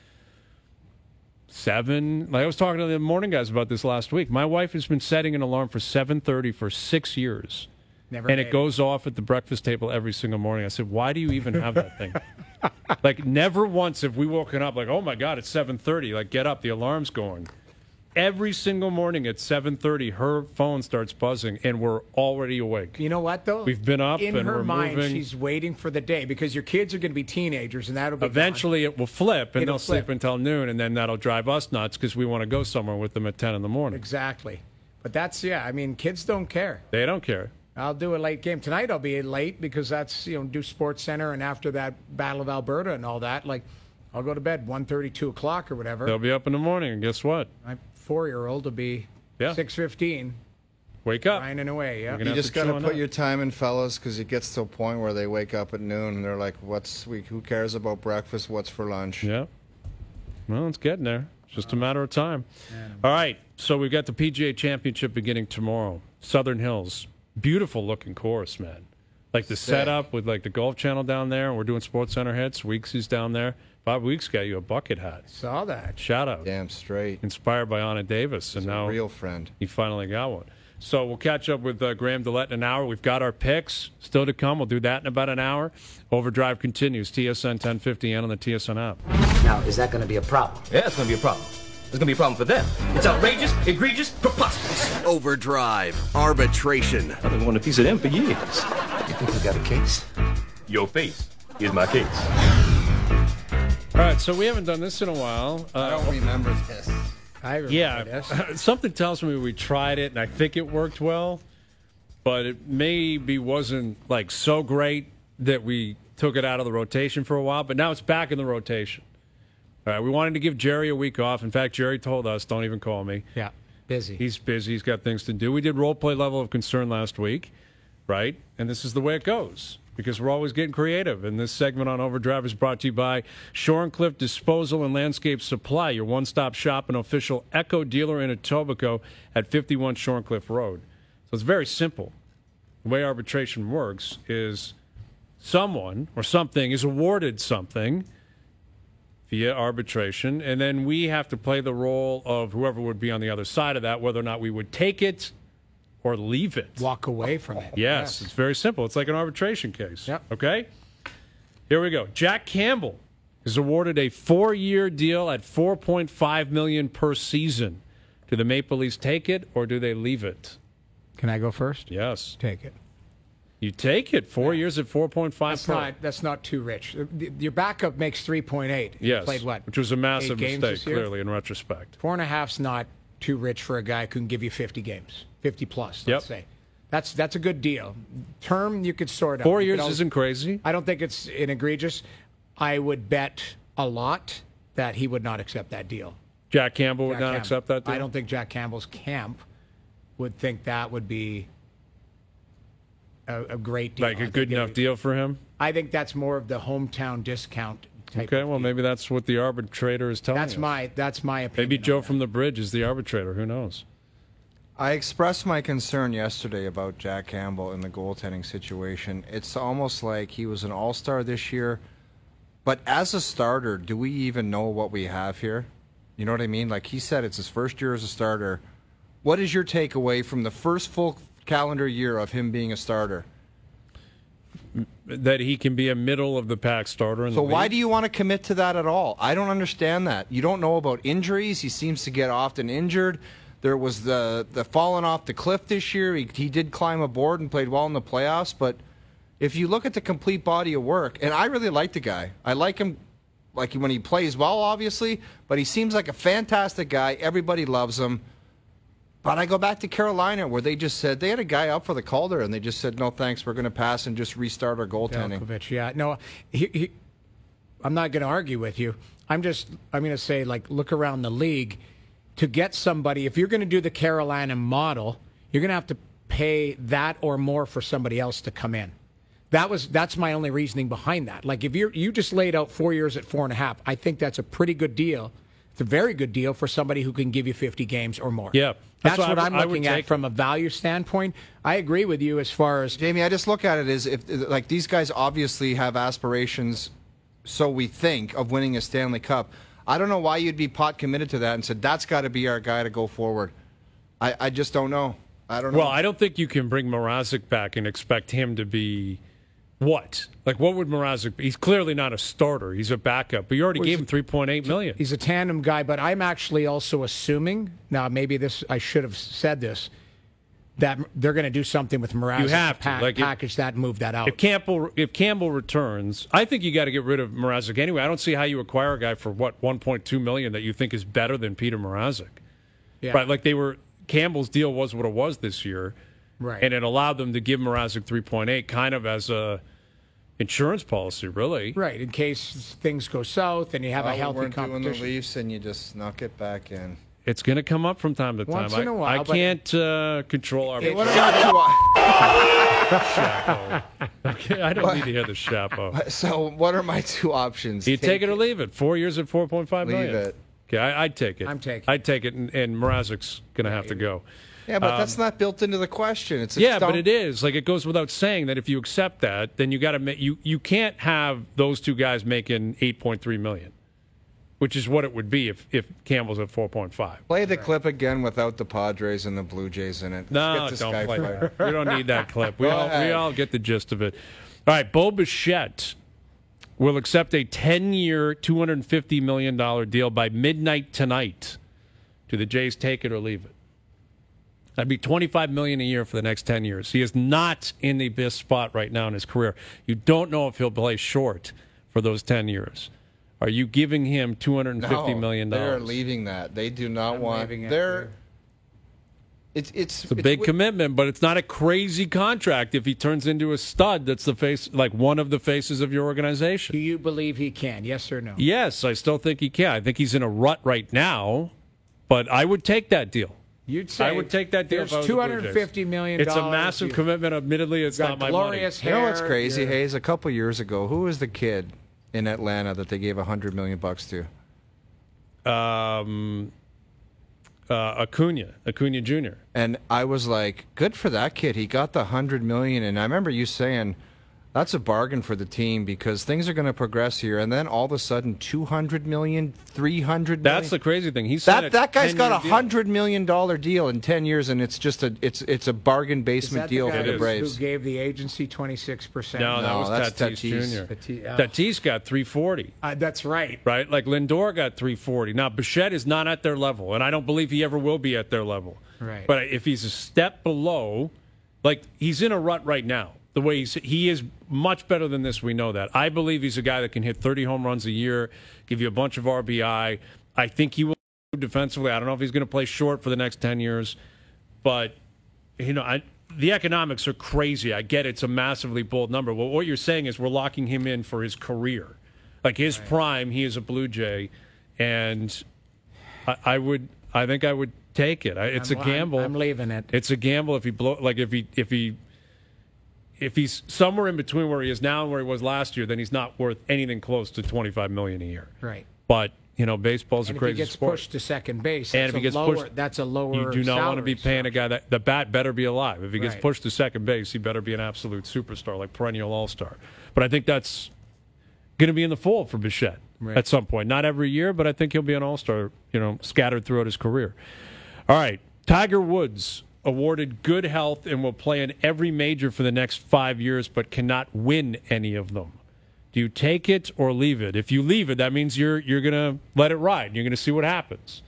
seven. Like I was talking to the morning guys about this last week. My wife has been setting an alarm for seven thirty for six years, Never and made it goes off at the breakfast table every single morning. I said, why do you even have that thing? Like, never once have we woken up like, oh, my God, it's seven thirty. Like, get up, the alarm's going. Every single morning at seven thirty, her phone starts buzzing, and we're already awake. You know what, though? We've been up in and her we're mind, moving. she's waiting for the day because your kids are going to be teenagers, and that'll be Eventually, gone. it will flip, and It'll they'll flip. sleep until noon, and then that'll drive us nuts because we want to go somewhere with them at ten in the morning. Exactly. But that's, yeah, I mean, kids don't care. They don't care. I'll do a late game. Tonight I'll be late because that's, you know, do Sports Center, and after that Battle of Alberta and all that, like, I'll go to bed one thirty, two o'clock or whatever. They'll be up in the morning, and guess what? My four-year-old will be Yeah. six fifteen, Wake up. grinding away, yeah. You're You gonna have just to got to chew on put that. your time in, fellas, because it gets to a point where they wake up at noon and they're like, "What's we? Who cares about breakfast? What's for lunch?" Yeah. Well, it's getting there. It's just a matter of time. All right. So we've got the P G A Championship beginning tomorrow. Southern Hills. Beautiful looking course, man. Like the Sick. setup with like the Golf Channel down there, and we're doing Sports Center hits. Weeksy's down there. Bob Weeks got you a bucket hat. Saw that. Shout out. Damn straight. Inspired by Anna Davis, and He's a now real friend. he finally got one. So we'll catch up with uh, Graham Dillette in an hour. We've got our picks still to come. We'll do that in about an hour. Overdrive continues. T S N ten fifty and on the T S N app. Now, is that going to be a problem? Yeah, it's going to be a problem. It's going to be a problem for them. It's outrageous, egregious, preposterous. Overdrive. Arbitration. I've been wanting a piece of them for years. You think you got a case? Your face is my case. All right, so we haven't done this in a while. Uh, I don't remember this. I remember Yeah, this. something tells me we tried it, and I think it worked well, but it maybe wasn't like so great that we took it out of the rotation for a while. But now it's back in the rotation. All right, we wanted to give Jerry a week off. In fact, Jerry told us, "Don't even call me." Yeah, busy. He's busy. He's got things to do. We did role play level of concern last week, right? And this is the way it goes because we're always getting creative. And this segment on Overdrive is brought to you by Shorencliff Disposal and Landscape Supply, your one-stop shop and official Echo dealer in Etobicoke at fifty-one Shorencliff Road. So it's very simple. The way arbitration works is someone or something is awarded something via arbitration, and then we have to play the role of whoever would be on the other side of that, whether or not we would take it or leave it. Walk away from it. Yes, it's very simple. It's like an arbitration case. Yep. Okay? Here we go. Jack Campbell is awarded a four-year deal at four point five million dollars per season. Do the Maple Leafs take it or do they leave it? Can I go first? Yes. Take it. You take it. Four years at four point five That's per. not, that's not too rich. Your backup makes three point eight. Yes. Played what? Which was a massive Eight games mistake, this year? clearly, in retrospect. Four and a half's not too rich for a guy who can give you fifty games, fifty plus. Let's Yep. say that's that's a good deal. Term you could sort out. Four You years could always- isn't crazy. I don't think it's an egregious. I would bet a lot that he would not accept that deal. Jack Campbell would Jack not Campbell. accept that deal? I don't think Jack Campbell's camp would think that would be a, a great deal. Like I a think good it enough would- deal for him? I think that's more of the hometown discount type. Okay, of well, deal. maybe that's what the arbitrator is telling that's us. my that's my opinion. Maybe on Joe that. from the Bridge is the arbitrator. Who knows? I expressed my concern yesterday about Jack Campbell in the goaltending situation. It's almost like he was an all-star this year, but as a starter, do we even know what we have here? You know what I mean? Like he said, it's his first year as a starter. What is your takeaway from the first full calendar year of him being a starter? That he can be a middle of the pack starter in So the why league? do you want to commit to that at all? I don't understand that. You don't know about injuries. He seems to get often injured. There was the the falling off the cliff this year. He, he did climb aboard and played well in the playoffs. But if you look at the complete body of work, and I really like the guy. I like him like when he plays well, obviously, but he seems like a fantastic guy. Everybody loves him. But I go back to Carolina where they just said, they had a guy up for the Calder, and they just said, no, thanks, we're going to pass and just restart our goaltending. Delkovich, yeah. No, he, he, I'm not going to argue with you. I'm just, I'm going to say, like, look around the league. To get somebody, if you're going to do the Carolina model, you're going to have to pay that or more for somebody else to come in. That was that's my only reasoning behind that. Like, if you you just laid out four years at four and a half, I think that's a pretty good deal. It's a very good deal for somebody who can give you fifty games or more. Yeah. That's, That's what what I I'm would- I would looking at take. from a value standpoint. I agree with you as far as Jamie, I just look at it as if, like, these guys obviously have aspirations, so we think, of winning a Stanley Cup. I don't know why you'd be pot committed to that and said, that's got to be our guy to go forward. I, I just don't know. I don't know. Well, I don't think you can bring Mrazek back and expect him to be what? Like, what would Mrazek be? He's clearly not a starter. He's a backup. But you already Well, gave him three point eight million dollars. He's a tandem guy, but I'm actually also assuming, now maybe this I should have said this, that they're going to do something with Mrazek. You have to. pack, Like, if- package that and move that out. If Campbell if Campbell returns, I think you got to get rid of Mrazek anyway. I don't see how you acquire a guy for what one point two million dollars that you think is better than Peter Mrazek. Yeah. Right? Like they were Campbell's deal was what it was this year, Right. and it allowed them to give Mrazek three point eight, kind of as a insurance policy, really. Right, in case things go south and you have Well, a healthy we weren't doing the competition. Leafs, and you just snuck it back in. It's going to come up from time to time. Once in a I- while, I but- can't uh, control our. Hey, what are my Chapo. Okay, I don't need to hear the Chapo. two, so what are my two options? You take it or leave it. Four years at four point five Leave million. it. Okay, I, I'd take it. I'm taking I'd take it, and, and Mrazek's going to have to go. Yeah, but that's not built into the question. It's a Yeah, stump- but it is. Like, it goes without saying that if you accept that, then you got to make you you can't have those two guys making eight point three million dollars, which is what it would be if if Campbell's at four point five. Play the clip again without the Padres and the Blue Jays in it. Let's No, get this don't guy play fired. that. We don't need that clip. We Go all we ahead. all get the gist of it. All right, Bo Bichette will accept a ten-year, two hundred fifty million dollars deal by midnight tonight. Do the Jays take it or leave it? That'd be twenty-five million dollars a year for the next ten years. He is not in the best spot right now in his career. You don't know if he'll play short for those ten years. Are you giving him two hundred fifty million dollars? They're leaving that. They do not I'm want. leaving it They're. here. It's it's, It's a big wi- commitment, but it's not a crazy contract if he turns into a stud that's the face, like one of the faces of your Do organization. you believe he can? Yes or no? Yes, I still think he can. I think he's in a rut right now, but I would take that deal. You'd say I would take that deal. There's if I was the two Blue hundred Jays. fifty million It's dollars. a massive You- commitment. Admittedly, it's Got not my glorious You hair. know what's crazy, you're- Hayes? A couple years ago, who was the kid in Atlanta that they gave a hundred million bucks to? money. Um, uh, Acuna, Acuna Junior And I was like, good for that kid. He got the hundred million, and I remember you saying, that's a bargain for the team because things are going to progress here. And then all of a sudden, two hundred million, three hundred million. That's the crazy thing. He signed that that guy's got a ten-year deal. hundred million dollar deal in ten years, and it's just a it's it's a bargain Is basement that deal the guy for the who- Braves. Who gave the agency twenty-six percent? No, that No, was that's Tatis, Tatis. Junior Tatis, oh. Tatis got three forty. Uh, that's right. Right? Like Lindor got three forty. Now, Bichette is not at their level, and I don't believe he ever will be at their level. Right. But if he's a step below, like he's in a rut right now. The way he's, he is much better than this, we know that. I believe he's a guy that can hit thirty home runs a year, give you a bunch of R B I. I think he will defensively. I don't know if he's going to play short for the next ten years, but you know, I, the economics are crazy. I get it's a massively bold number. Well, what you're saying is we're locking him in for his career. Like his prime, he is a Blue Jay, and I, I would, I think I would take it. I, it's I'm- a gamble. I'm, I'm leaving it. It's a gamble if he blow, like if he if he if he's somewhere in between where he is now and where he was last year, then he's not worth anything close to twenty-five million dollars a year. Right. But you know, baseball's And a if crazy he gets sport. pushed to second base, And that's if he a gets lower, pushed- that's a lower. You do not want to be salary paying a guy that the bat better be alive. If he gets Right. pushed to second base, he better be an absolute superstar, like perennial all star. But I think that's going to be in the fold for Bichette Right. at some point. Not every year, but I think he'll be an all star. You know, scattered throughout his career. All right, Tiger Woods awarded good health and will play in every major for the next five years, but cannot win any of them. Do you take it or leave it? If you leave it, that means you're you're going to let it ride. You're going to see what happens.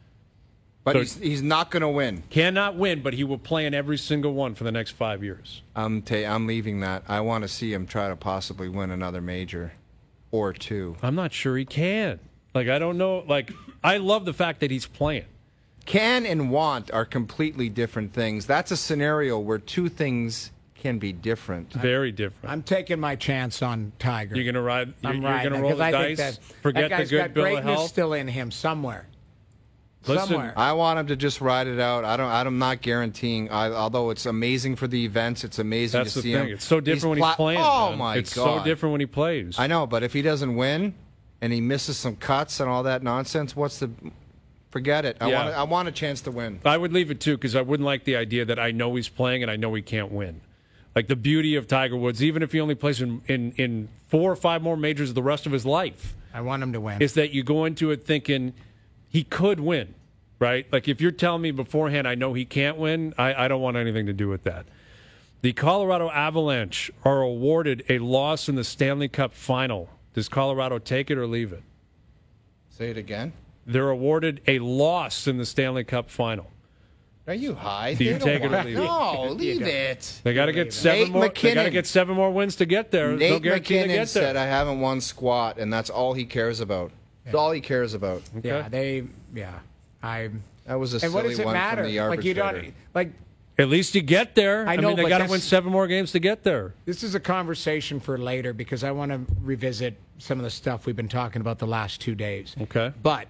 But So- he's, he's not going to win. Cannot win, but he will play in every single one for the next five years. I'm ta- I'm leaving that. I want to see him try to possibly win another major or two. I'm not sure he can. Like, I don't know. Like, I love the fact that he's playing. Can and want are completely different things. That's a scenario where two things can be different. Very different. I'm taking my chance on Tiger. You're going to ride. You're, I'm you're riding going to it, roll 'cause the I think dice. that, Forget that guy's the good got bill of greatness health. still in him somewhere. Listen, somewhere. I want him to just ride it out. I don't. I'm not guaranteeing. I, although it's amazing for the events, it's amazing That's to the see thing. him. It's so different when pla- he's playing. Oh man. my it's god! so different when he plays. I know, but if he doesn't win and he misses some cuts and all that nonsense, what's the? Forget it. I Yeah. want. I want a chance to win. I would leave it too because I wouldn't like the idea that I know he's playing and I know he can't win. Like the beauty of Tiger Woods, even if he only plays in, in, in four or five more majors the rest of his life, I want him to win. is that you go into it thinking he could win. right? Like if you're telling me beforehand I know he can't win, I, I don't want anything to do with that. The Colorado Avalanche are awarded a loss in the Stanley Cup final. Does Colorado take it or leave it? Say it again. They're awarded a loss in the Stanley Cup final. Are you high? Do you They don't take it or want- leave it? No, leave it. They got to get seven Nate more. They got to McKinnon. get seven more wins to get there. Nate no guarantee to McKinnon get said, there. "I haven't won squat," and that's all he cares about. That's all he cares about. Yeah, they. Yeah, I. That was a And what silly does it one matter? from the Like you arbitrator. don't. Like At least you get there. I know, mean, they but got to that's- win seven more games to get there. this is a conversation for later because I want to revisit some of the stuff we've been talking about the last two days. Okay. But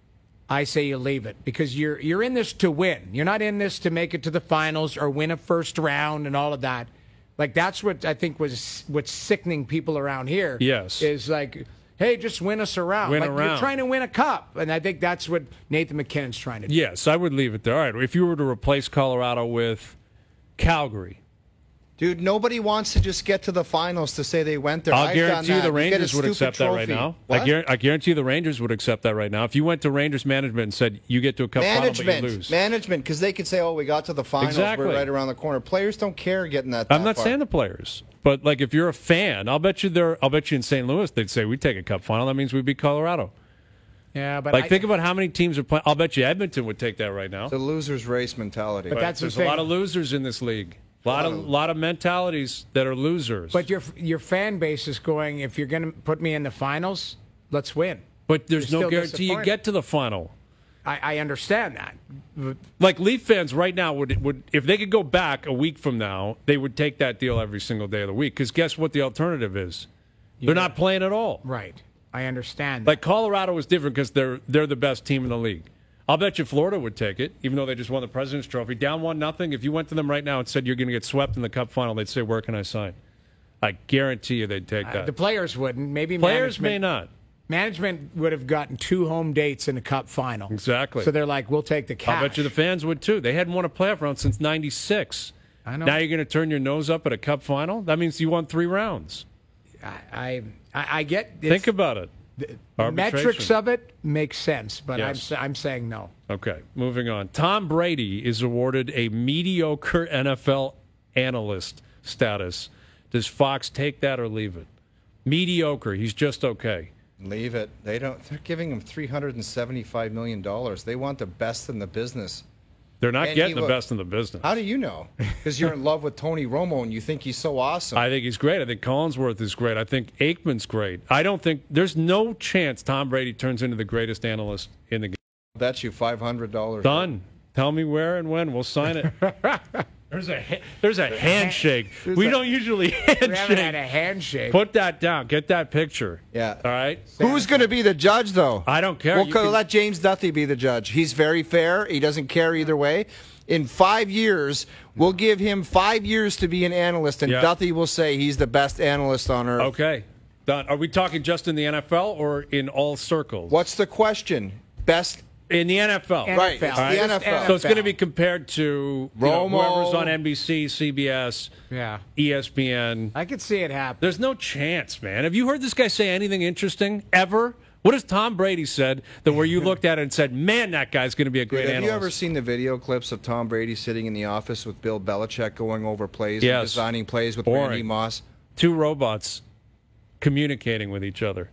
I say you leave it because you're you're in this to win. You're not in this to make it to the finals or win a first round and all of that. Like that's what I think was what's sickening people around here. Yes. Is like, hey, just win us around. Win like a round. You're trying to win a cup, and I think that's what Nathan McKinnon's trying to do. Yes, I would leave it there. All right. If you were to replace Colorado with Calgary, Dude, nobody wants to just get to the finals to say they went there. I'll I've guarantee done you that. the You get a Rangers would stupid accept that right trophy. now. I, What? guar- I guarantee you the Rangers would accept that right now. If you went to Rangers management and said you get to a cup final but you Management, lose. management, because they could say, "Oh, we got to the finals. Exactly. We're right around the corner." Players don't care getting that. I'm that not far. saying the players, but like if you're a fan, I'll bet you there. I'll bet you in Saint Louis they'd say we take a cup final. That means we beat Colorado. Yeah, but Like I, think about how many teams are playing. I'll bet you Edmonton would take that right now. the losers' race mentality. But that's the There's a thing. lot of losers in this league. A lot of lot of- lot of mentalities that are losers. But your your fan base is going. If you're going to put me in the finals, let's win. But there's You're no still guarantee you disappointed. get to the final. I, I understand that. But Like Leaf fans right now would would if they could go back a week from now, they would take that deal every single day of the week. Because guess what the alternative is? They're not playing at all. right, I understand. Like Colorado is different because they're they're the best team in the league. I'll bet you Florida would take it, even though they just won the President's Trophy. Down one nothing. If you went to them right now and said you're going to get swept in the Cup final, they'd say, "Where can I sign?" I guarantee you they'd take Uh, that. the players wouldn't. Maybe Players may management- not. Management would have gotten two home dates in the Cup final. Exactly. So they're like, "We'll take the cash." I'll bet you the fans would too. They hadn't won a playoff round since ninety-six. I know. Now you're going to turn your nose up at a Cup final? That means you won three rounds. I I, I, I get it's- Think about it. the arbitration. metrics of it make sense, but I'm Yes. sa- I'm saying no. Okay, moving on. Tom Brady is awarded a mediocre N F L analyst status. Does Fox take that or leave it? Mediocre. He's just okay. Leave it. They don't. They're giving him three hundred and seventy-five million dollars. They want the best in the business. They're not And getting he the wa- best in the business. How do you know? Because you're in love with Tony Romo and you think he's so awesome. I think he's great. I think Collinsworth is great. I think Aikman's great. I don't think there's no chance Tom Brady turns into the greatest analyst in the game. bet you five hundred dollars. Done. Tell me where and when. We'll sign it. There's a ha- there's a handshake. We a- don't usually We haven't had handshake. a handshake. Put that down. Get that picture. Yeah. All right. Who's going to be the judge, though? I don't care. We'll You co- can- let James Duthie be the judge. He's very fair. He doesn't care either way. In five years, we'll give him five years to be an analyst, and Yeah. Duthie will say he's the best analyst on earth. Okay. Done. Are we talking just in the N F L or in all circles? What's the question? Best. in the N F L? Right, N F L. it's the All right. N F L. So it's going to be compared to you know, Romo. whoever's on N B C, C B S, Yeah. E S P N. I could see it happen. There's no chance, man. Have you heard this guy say anything interesting ever? What has Tom Brady said that where you looked at it and said, "Man, that guy's going to be a great Have analyst"? you ever seen the video clips of Tom Brady sitting in the office with Bill Belichick going over plays Yes. and designing plays with Boring. Randy Moss? Two robots communicating with each other.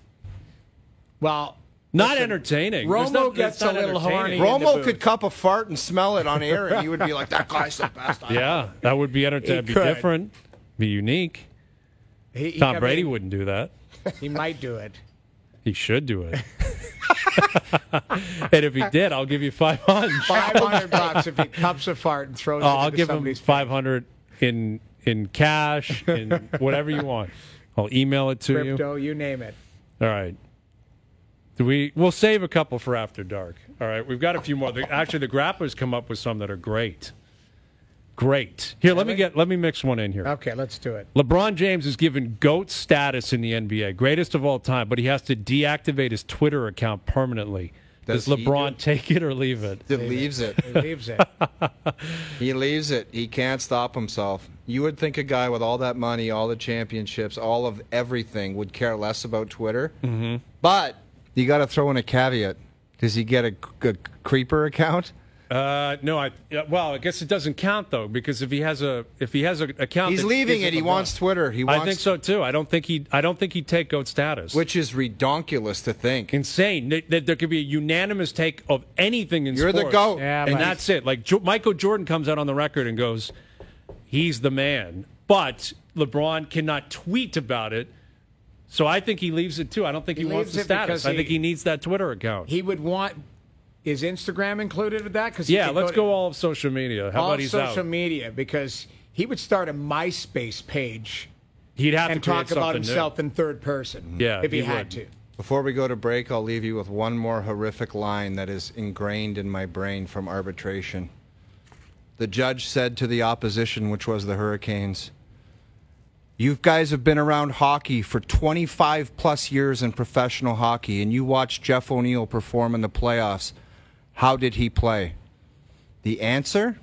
Well, Not listen, entertaining. Romo There's no- gets it's not a little entertaining. horny. in the Romo booth. could cup a fart and smell it on air, and you would be like, "That guy's the best." I Yeah, that would be entertaining. Be could. different. Be unique. He, he- Tom I Brady mean, wouldn't do that. He might do it. He should do it. And if he did, I'll give you five hundred. Five hundred bucks if he cups a fart and throws Oh, it I'll into give him somebody's five hundred in in cash, in whatever you want. I'll email it to you. crypto, you name it. All right. Do we? We'll save a couple for after dark. All right. We've got a few more. The, actually, the grapplers come up with some that are great. Great. Here, let me get. Let me mix one in here. Okay, let's do it. LeBron James is given GOAT status in the N B A, greatest of all time, but he has to deactivate his Twitter account permanently. Does, Does he LeBron do- take it or leave it? He leaves it. He leaves it. He leaves it. He can't stop himself. You would think a guy with all that money, all the championships, all of everything would care less about Twitter. Mm-hmm. But you got to throw in a caveat. Does he get a, a creeper account? Uh, no, I well, I guess it doesn't count though, because if he has a if he has an account, He's that leaving isn't it. He LeBron. wants Twitter. He wants, I think so too. I don't think he. I don't think he'd take GOAT status. which is redonkulous to think. Insane that, that there could be a unanimous take of anything in You're the sports. GOAT. Yeah, and but- that's it. Like jo- Michael Jordan comes out on the record and goes, "He's the man," but LeBron cannot tweet about it. So I think he leaves it too. I don't think he, He wants leaves the it status. because I he- think he needs that Twitter account. He would want. Is Instagram included with that? Because yeah, let's go all of social media. How all about of he's social out? media, because he would start a MySpace page He'd have and to create talk about something new. himself in third person. Yeah, if he, he had would. to. Before we go to break, I'll leave you with one more horrific line that is ingrained in my brain from arbitration. The judge said to the opposition, which was the Hurricanes, "You guys have been around hockey for twenty-five plus years in professional hockey, and you watched Jeff O'Neill perform in the playoffs. How did he play?" The answer?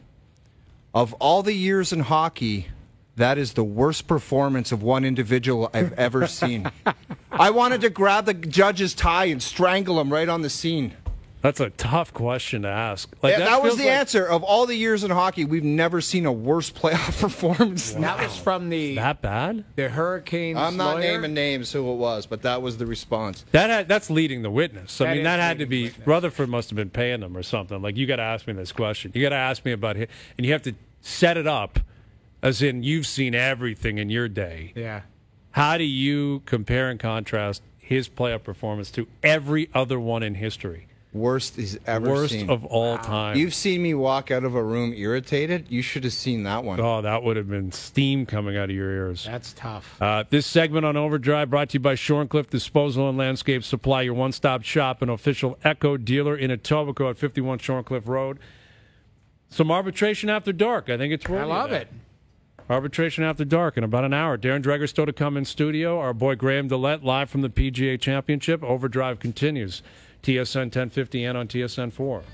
Of all the years in hockey, that is the worst performance of one individual I've ever seen. I wanted to grab the judge's tie and strangle him right on the scene. That's a tough question to ask. Like, Yeah, that was feels the like- answer. Of all the years in hockey, we've never seen a worse playoff performance. That was from the That bad? the Hurricanes. I'm not lawyer. naming names who it was, but that was the response. That had, that's leading the witness. I That mean, is that had to leading be the witness. Rutherford must have been paying them or something. Like, you got to ask me this question. You got to ask me about him, and you have to set it up as in you've seen everything in your day. Yeah. How do you compare and contrast his playoff performance to every other one in history? Worst he's ever Worst seen. of all time. You've seen me walk out of a room irritated. You should have seen that one. Oh, that would have been steam coming out of your ears. That's tough. Uh, this segment on Overdrive brought to you by Shorncliffe Disposal and Landscape Supply, your one-stop shop and official Echo dealer in Etobicoke at fifty-one Shorncliffe Road. Some arbitration after dark. I think it's worthy I of love that. it. Arbitration after dark in about an hour. Darren Dreger still to come in studio. Our boy Graham Dillette live from the P G A Championship. Overdrive continues. T S N ten fifty and on T S N four.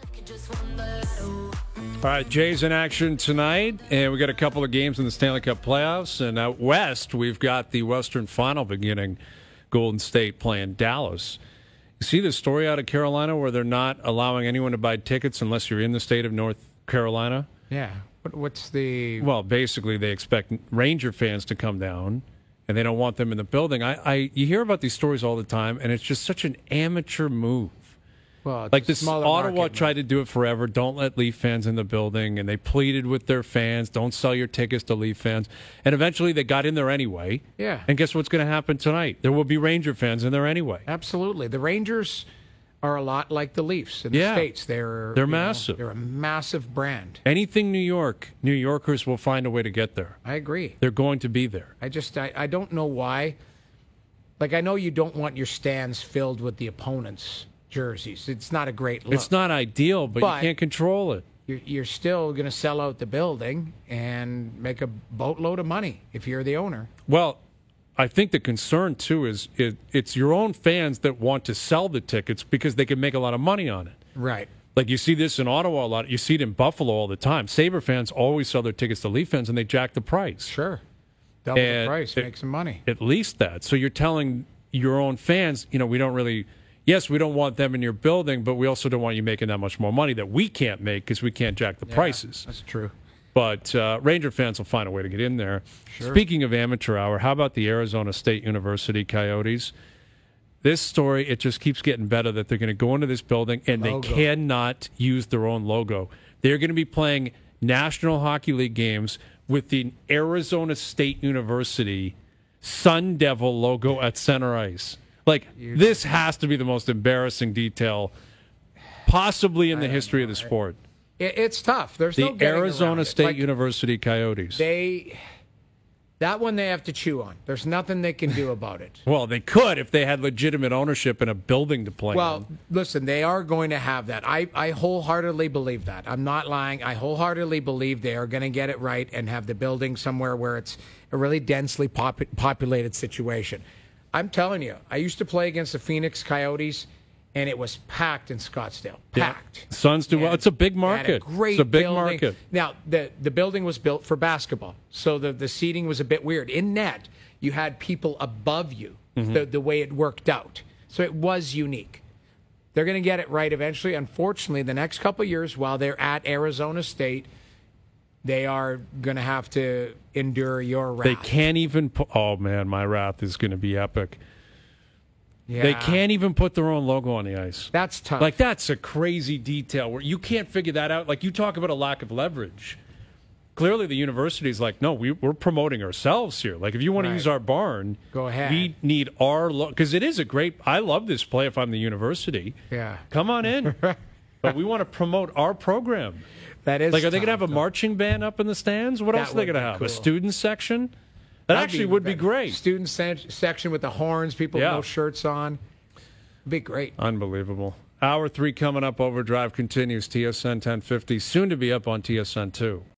All right, Jay's in action tonight, and we got a couple of games in the Stanley Cup playoffs. And out west, we've got the Western Final beginning. Golden State playing Dallas. You see the story out of Carolina where they're not allowing anyone to buy tickets unless you're in the state of North Carolina? Yeah. What, what's the? Well, basically, they expect Ranger fans to come down, and they don't want them in the building. I, I you hear about these stories all the time, and it's just such an amateur move. Well, it's Like a this, smaller Ottawa market, tried to do it forever. Don't let Leaf fans in the building, and they pleaded with their fans, don't sell your tickets to Leaf fans. And eventually, they got in there anyway. Yeah. And guess what's going to happen tonight? There will be Ranger fans in there anyway. Absolutely. The Rangers are a lot like the Leafs in the Yeah. States. They're They're you know, massive. they're a massive brand. Anything New York, New Yorkers will find a way to get there. I agree. They're going to be there. I just I, I don't know why. Like, I know you don't want your stands filled with the opponents' jerseys. It's not a great look. It's not ideal, but, But- you can't control it. You're, you're still going to sell out the building and make a boatload of money if you're the owner. Well, I think the concern, too, is it, it's your own fans that want to sell the tickets because they can make a lot of money on it. Right. Like, you see this in Ottawa a lot. You see it in Buffalo all the time. Sabre fans always sell their tickets to Leaf fans, and they jack the price. Sure. Double And the price, it- make some money. At least that. So you're telling your own fans, you know, we don't really, yes, we don't want them in your building, but we also don't want you making that much more money that we can't make because we can't jack the prices. That's true. But uh, Ranger fans will find a way to get in there. Speaking of amateur hour, how about the Arizona State University Coyotes? This story, it just keeps getting better that they're going to go into this building and Logo. they cannot use their own logo. They're going to be playing National Hockey League games with the Arizona State University Sun Devil logo at center ice. Like, this has to be the most embarrassing detail possibly in the history of the sport. It, it's tough. There's The no getting around Arizona it. State Like, University Coyotes. They, that one they have to chew on. There's nothing they can do about it. Well, they could if they had legitimate ownership in a building to play Well, in. listen, they are going to have that. I, I wholeheartedly believe that. I'm not lying. I wholeheartedly believe they are going to get it right and have the building somewhere where it's a really densely pop- populated situation. I'm telling you, I used to play against the Phoenix Coyotes, and it was packed in Scottsdale. Yeah. Packed. Suns do well. And It's a big they had market. A great it's a big building. market. Now, the, the building was built for basketball, so the, the seating was a bit weird. In net, you had people above you, Mm-hmm. the, the way it worked out. So it was unique. They're going to get it right eventually. Unfortunately, the next couple of years, while they're at Arizona State, they are going to have to endure your wrath. They can't even put, oh, man, my wrath is going to be epic. Yeah. They can't even put their own logo on the ice. That's tough. Like, that's a crazy detail where you can't figure that out. Like, you talk about a lack of leverage. Clearly, the university's like, no, we, we're promoting ourselves here. Like, if you want Right. to use our barn, Go ahead. We need our logo. Because it is a great, I love this play if I'm the university. Yeah. Come on in. But we want to promote our program. That is Like, are they tough, going to have a though. marching band up in the stands? What That else are they would going to be have? cool. A student section? That That'd actually would be better. great. Student se- section with the horns, people Yeah. with no shirts on. Be great. Unbelievable. Hour three coming up. Overdrive continues. T S N ten fifty, soon to be up on T S N two.